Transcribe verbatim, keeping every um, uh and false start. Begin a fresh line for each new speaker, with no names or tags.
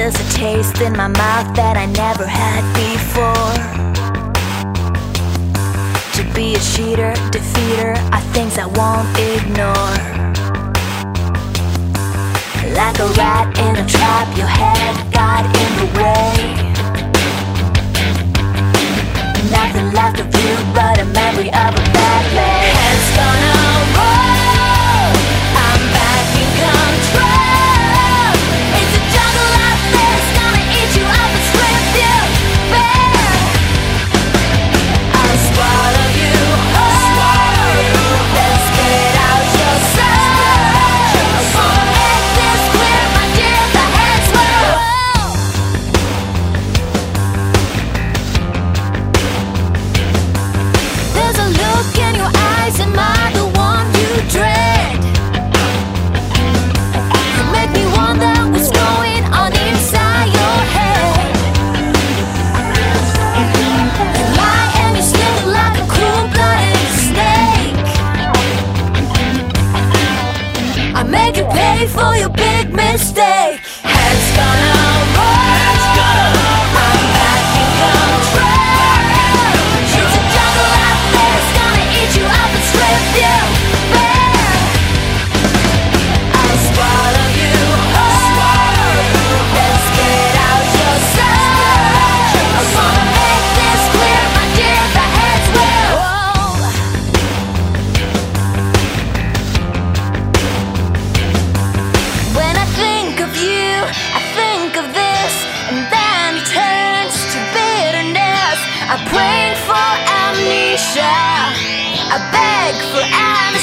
There's a taste in my mouth that I never had before. To be a cheater, defeater are things I won't ignore. Like a rat in a trap, your head got in the way. Nothing left of you but a memory of a bad day. Head's gonna roll, I'm back in control. It's a jungle out there, it's gonna eat you up and strip you bare. I'll swallow you whole, let's get out your soul. I'll make this clear, my dear, the heads will roll. There's a look in your eyes, am I the one you dread? You make me wonder what's going on inside your head. You lie and you slither like a cool-blooded snake. I make you pay for your big mistake. Head's gonna roll, I'm back in control. It's a jungle out there, it's gonna eat you up and strip you bare. I'll swallow you whole, let's get out your soul. I wanna make this clear, my dear, the heads will roll. When I think of you, I think of this, and then it turns to bitterness. I pray for amnesia, I beg for amnesia.